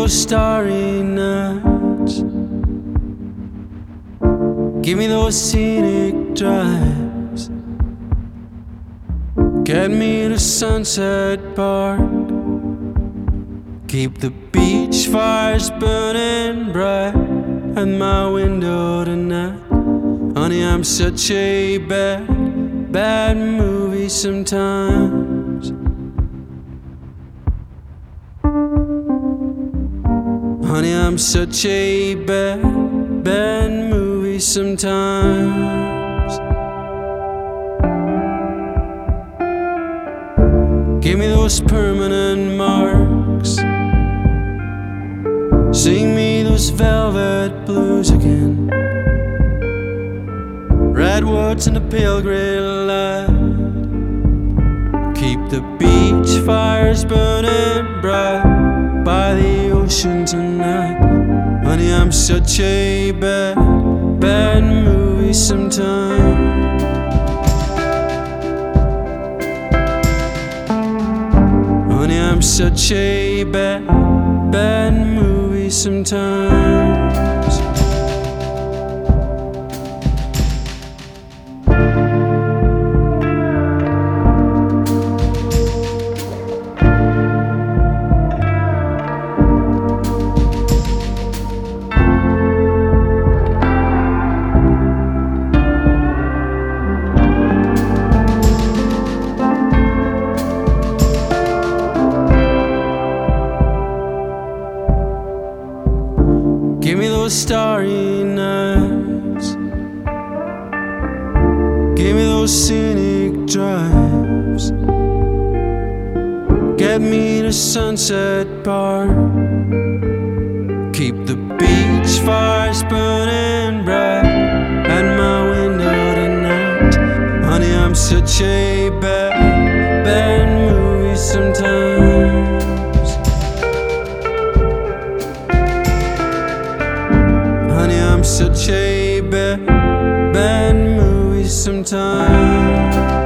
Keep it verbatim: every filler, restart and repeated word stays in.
those starry nights, give me those scenic drives, get me to Sunset Park, keep the beach fires burning bright at my window tonight. Honey, I'm such a bad, bad movie sometimes. Honey, I'm such a bad, bad movie sometimes. Give me those permanent marks, sing me those velvet blues again, redwoods and the pale grey light, keep the beach fires burning bright by the ocean tonight. Honey, I'm such a bad, bad movie sometimes. Honey, I'm such a bad, bad movie sometimes. Give me those starry nights, give me those scenic drives, get me to Sunset Park, keep the beach fires burning bright at my window tonight. Honey, I'm such a bad, bad movie sometimes. Honey, I'm such a bad, bad movie sometimes.